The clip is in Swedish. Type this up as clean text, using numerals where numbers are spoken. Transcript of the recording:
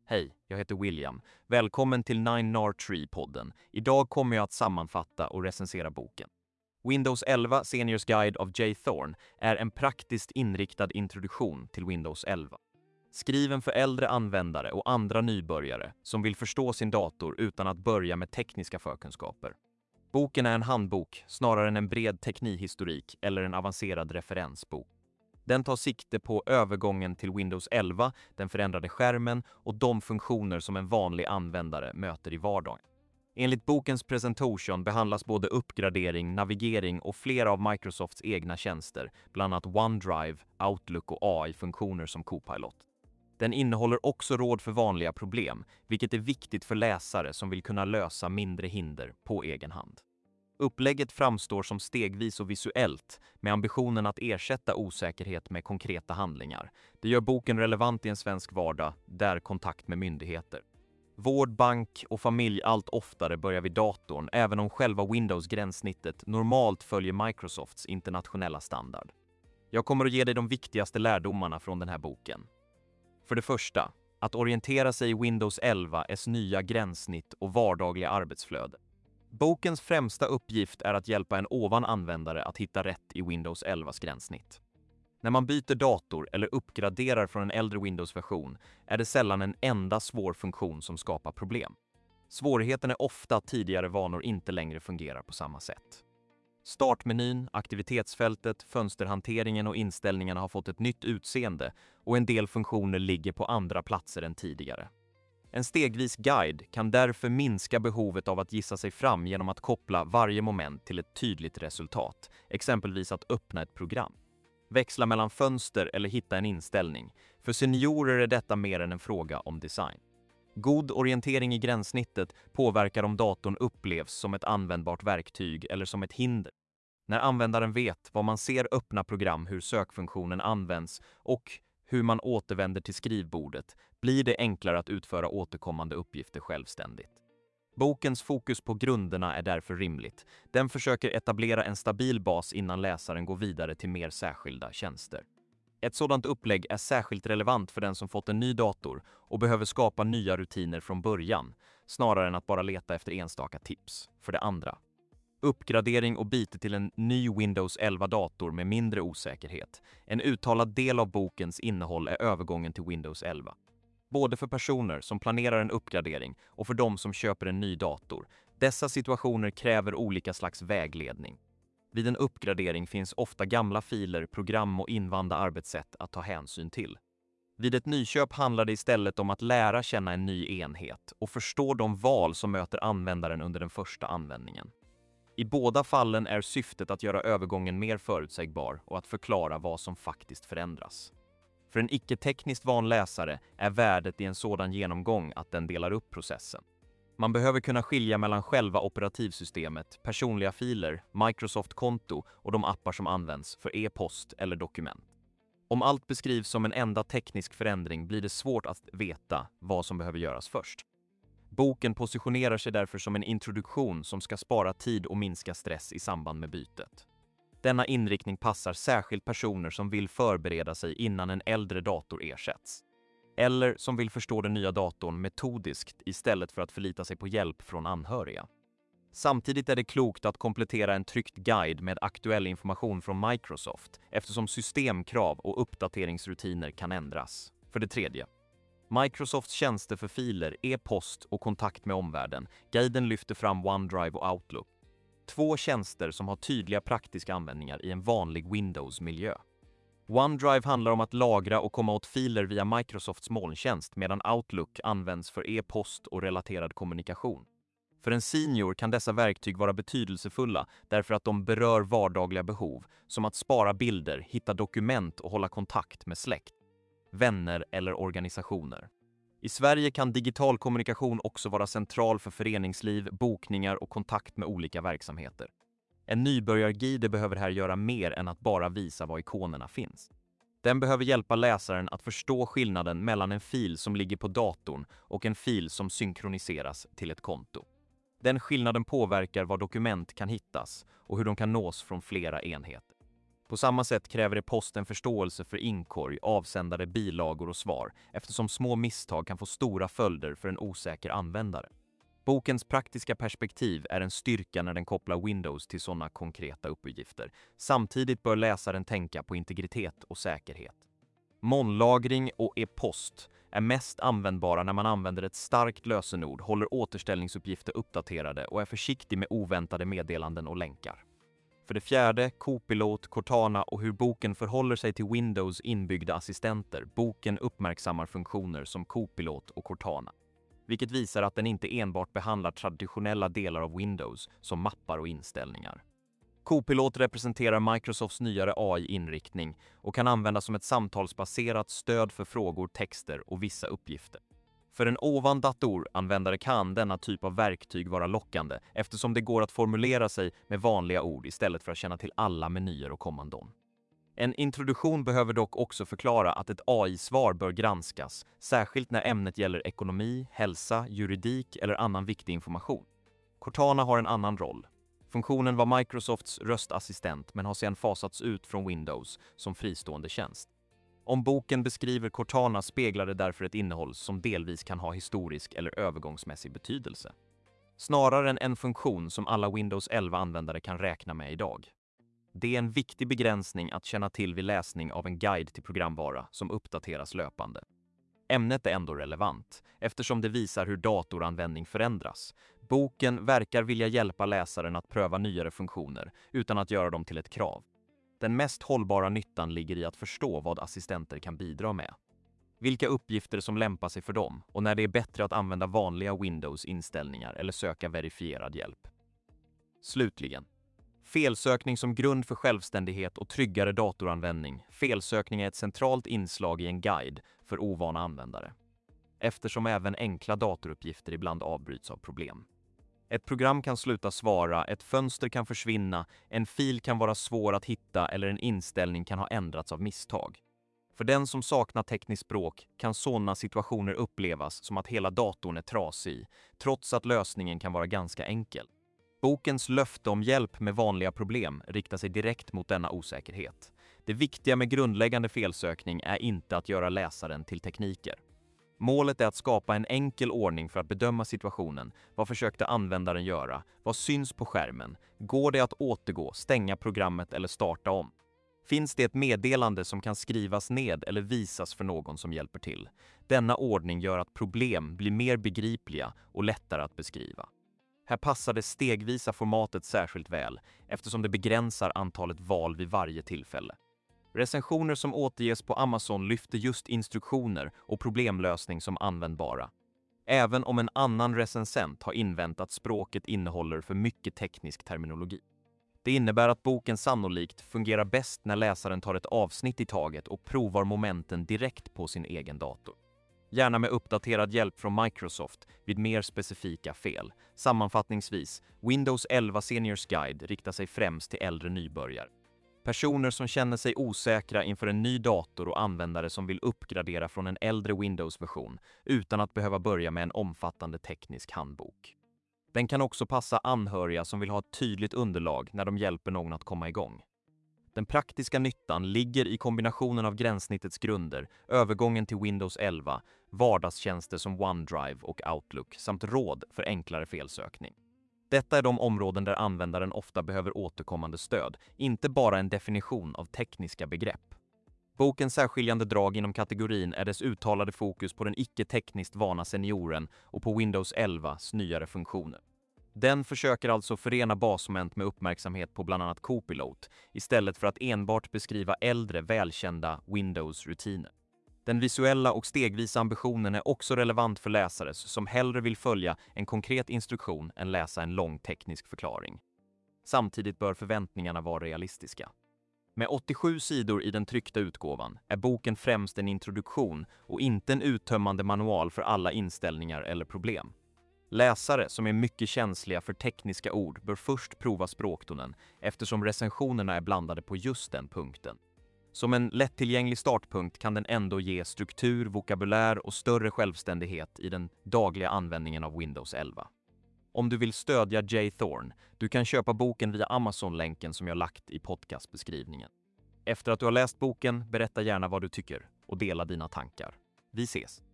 Hej, jag heter William. Välkommen till 9NAR-Tree-podden. Idag kommer jag att sammanfatta och recensera boken. Windows 11 Seniors Guide av J. Thorne är en praktiskt inriktad introduktion till Windows 11. Skriven för äldre användare och andra nybörjare som vill förstå sin dator utan att börja med tekniska förkunskaper. Boken är en handbok snarare än en bred teknikhistorik eller en avancerad referensbok. Den tar sikte på övergången till Windows 11, den förändrade skärmen och de funktioner som en vanlig användare möter i vardagen. Enligt bokens presentation behandlas både uppgradering, navigering och flera av Microsofts egna tjänster, bland annat OneDrive, Outlook och AI-funktioner som Copilot. Den innehåller också råd för vanliga problem, vilket är viktigt för läsare som vill kunna lösa mindre hinder på egen hand. Upplägget framstår som stegvis och visuellt, med ambitionen att ersätta osäkerhet med konkreta handlingar. Det gör boken relevant i en svensk vardag, där kontakt med myndigheter. Vård, bank och familj allt oftare börjar vid datorn, även om själva Windows-gränssnittet normalt följer Microsofts internationella standard. Jag kommer att ge dig de viktigaste lärdomarna från den här boken. För det första, att orientera sig i Windows 11:s nya gränssnitt och vardagliga arbetsflöde. Bokens främsta uppgift är att hjälpa en användare att hitta rätt i Windows 11:s gränssnitt. När man byter dator eller uppgraderar från en äldre Windows-version är det sällan en enda svår funktion som skapar problem. Svårigheten är ofta att tidigare vanor inte längre fungerar på samma sätt. Startmenyn, aktivitetsfältet, fönsterhanteringen och inställningarna har fått ett nytt utseende och en del funktioner ligger på andra platser än tidigare. En stegvis guide kan därför minska behovet av att gissa sig fram genom att koppla varje moment till ett tydligt resultat, exempelvis att öppna ett program. Växla mellan fönster eller hitta en inställning. För seniorer är detta mer än en fråga om design. God orientering i gränssnittet påverkar om datorn upplevs som ett användbart verktyg eller som ett hinder. När användaren vet vad man ser öppna program, hur sökfunktionen används och hur man återvänder till skrivbordet blir det enklare att utföra återkommande uppgifter självständigt. Bokens fokus på grunderna är därför rimligt. Den försöker etablera en stabil bas innan läsaren går vidare till mer särskilda tjänster. Ett sådant upplägg är särskilt relevant för den som fått en ny dator och behöver skapa nya rutiner från början, snarare än att bara leta efter enstaka tips. För det andra, uppgradering och byte till en ny Windows 11-dator med mindre osäkerhet. En uttalad del av bokens innehåll är övergången till Windows 11. Både för personer som planerar en uppgradering och för de som köper en ny dator. Dessa situationer kräver olika slags vägledning. Vid en uppgradering finns ofta gamla filer, program och invanda arbetssätt att ta hänsyn till. Vid ett nyköp handlar det istället om att lära känna en ny enhet och förstå de val som möter användaren under den första användningen. I båda fallen är syftet att göra övergången mer förutsägbar och att förklara vad som faktiskt förändras. För en icke-tekniskt van läsare är värdet i en sådan genomgång att den delar upp processen. Man behöver kunna skilja mellan själva operativsystemet, personliga filer, Microsoft-konto och de appar som används för e-post eller dokument. Om allt beskrivs som en enda teknisk förändring blir det svårt att veta vad som behöver göras först. Boken positionerar sig därför som en introduktion som ska spara tid och minska stress i samband med bytet. Denna inriktning passar särskilt personer som vill förbereda sig innan en äldre dator ersätts. Eller som vill förstå den nya datorn metodiskt istället för att förlita sig på hjälp från anhöriga. Samtidigt är det klokt att komplettera en tryckt guide med aktuell information från Microsoft eftersom systemkrav och uppdateringsrutiner kan ändras. För det tredje, Microsofts tjänster för filer, e-post och kontakt med omvärlden. Guiden lyfter fram OneDrive och Outlook. Två tjänster som har tydliga praktiska användningar i en vanlig Windows-miljö. OneDrive handlar om att lagra och komma åt filer via Microsofts molntjänst medan Outlook används för e-post och relaterad kommunikation. För en senior kan dessa verktyg vara betydelsefulla därför att de berör vardagliga behov som att spara bilder, hitta dokument och hålla kontakt med släkt, vänner eller organisationer. I Sverige kan digital kommunikation också vara central för föreningsliv, bokningar och kontakt med olika verksamheter. En nybörjarguide behöver här göra mer än att bara visa var ikonerna finns. Den behöver hjälpa läsaren att förstå skillnaden mellan en fil som ligger på datorn och en fil som synkroniseras till ett konto. Den skillnaden påverkar var dokument kan hittas och hur de kan nås från flera enheter. På samma sätt kräver e-posten förståelse för inkorg, avsändare, bilagor och svar, eftersom små misstag kan få stora följder för en osäker användare. Bokens praktiska perspektiv är en styrka när den kopplar Windows till sådana konkreta uppgifter. Samtidigt bör läsaren tänka på integritet och säkerhet. Molnlagring och e-post är mest användbara när man använder ett starkt lösenord, håller återställningsuppgifter uppdaterade och är försiktig med oväntade meddelanden och länkar. För det fjärde, Copilot, Cortana och hur boken förhåller sig till Windows inbyggda assistenter. Boken uppmärksammar funktioner som Copilot och Cortana, vilket visar att den inte enbart behandlar traditionella delar av Windows som mappar och inställningar. Copilot representerar Microsofts nyare AI-inriktning och kan användas som ett samtalsbaserat stöd för frågor, texter och vissa uppgifter. För en dator-användare kan denna typ av verktyg vara lockande eftersom det går att formulera sig med vanliga ord istället för att känna till alla menyer och kommandon. En introduktion behöver dock också förklara att ett AI-svar bör granskas, särskilt när ämnet gäller ekonomi, hälsa, juridik eller annan viktig information. Cortana har en annan roll. Funktionen var Microsofts röstassistent men har sedan fasats ut från Windows som fristående tjänst. Om boken beskriver Cortana speglar det därför ett innehåll som delvis kan ha historisk eller övergångsmässig betydelse, snarare än en funktion som alla Windows 11-användare kan räkna med idag. Det är en viktig begränsning att känna till vid läsning av en guide till programvara som uppdateras löpande. Ämnet är ändå relevant, eftersom det visar hur datoranvändning förändras. Boken verkar vilja hjälpa läsaren att pröva nyare funktioner utan att göra dem till ett krav. Den mest hållbara nyttan ligger i att förstå vad assistenter kan bidra med, vilka uppgifter som lämpar sig för dem och när det är bättre att använda vanliga Windows-inställningar eller söka verifierad hjälp. Slutligen, felsökning som grund för självständighet och tryggare datoranvändning. Felsökning är ett centralt inslag i en guide för ovana användare, eftersom även enkla datoruppgifter ibland avbryts av problem. Ett program kan sluta svara, ett fönster kan försvinna, en fil kan vara svår att hitta eller en inställning kan ha ändrats av misstag. För den som saknar tekniskt språk kan sådana situationer upplevas som att hela datorn är trasig, trots att lösningen kan vara ganska enkel. Bokens löfte om hjälp med vanliga problem riktar sig direkt mot denna osäkerhet. Det viktiga med grundläggande felsökning är inte att göra läsaren till tekniker. Målet är att skapa en enkel ordning för att bedöma situationen. Vad försökte användaren göra? Vad syns på skärmen? Går det att återgå, stänga programmet eller starta om? Finns det ett meddelande som kan skrivas ned eller visas för någon som hjälper till? Denna ordning gör att problem blir mer begripliga och lättare att beskriva. Här passar det stegvisa formatet särskilt väl eftersom det begränsar antalet val vid varje tillfälle. Recensioner som återges på Amazon lyfter just instruktioner och problemlösning som användbara, även om en annan recensent har invänt att språket innehåller för mycket teknisk terminologi. Det innebär att boken sannolikt fungerar bäst när läsaren tar ett avsnitt i taget och provar momenten direkt på sin egen dator. Gärna med uppdaterad hjälp från Microsoft vid mer specifika fel. Sammanfattningsvis, Windows 11 Seniors Guide riktar sig främst till äldre nybörjare. Personer som känner sig osäkra inför en ny dator och användare som vill uppgradera från en äldre Windows-version utan att behöva börja med en omfattande teknisk handbok. Den kan också passa anhöriga som vill ha ett tydligt underlag när de hjälper någon att komma igång. Den praktiska nyttan ligger i kombinationen av gränssnittets grunder, övergången till Windows 11, vardagstjänster som OneDrive och Outlook samt råd för enklare felsökning. Detta är de områden där användaren ofta behöver återkommande stöd, inte bara en definition av tekniska begrepp. Bokens särskiljande drag inom kategorin är dess uttalade fokus på den icke-tekniskt vana senioren och på Windows 11s nyare funktioner. Den försöker alltså förena basmoment med uppmärksamhet på bland annat Copilot istället för att enbart beskriva äldre, välkända Windows-rutiner. Den visuella och stegvisa ambitionen är också relevant för läsare som hellre vill följa en konkret instruktion än läsa en lång teknisk förklaring. Samtidigt bör förväntningarna vara realistiska. Med 87 sidor i den tryckta utgåvan är boken främst en introduktion och inte en uttömmande manual för alla inställningar eller problem. Läsare som är mycket känsliga för tekniska ord bör först prova språktonen eftersom recensionerna är blandade på just den punkten. Som en lättillgänglig startpunkt kan den ändå ge struktur, vokabulär och större självständighet i den dagliga användningen av Windows 11. Om du vill stödja J. Thorn, du kan köpa boken via Amazon-länken som jag lagt i podcastbeskrivningen. Efter att du har läst boken, berätta gärna vad du tycker och dela dina tankar. Vi ses!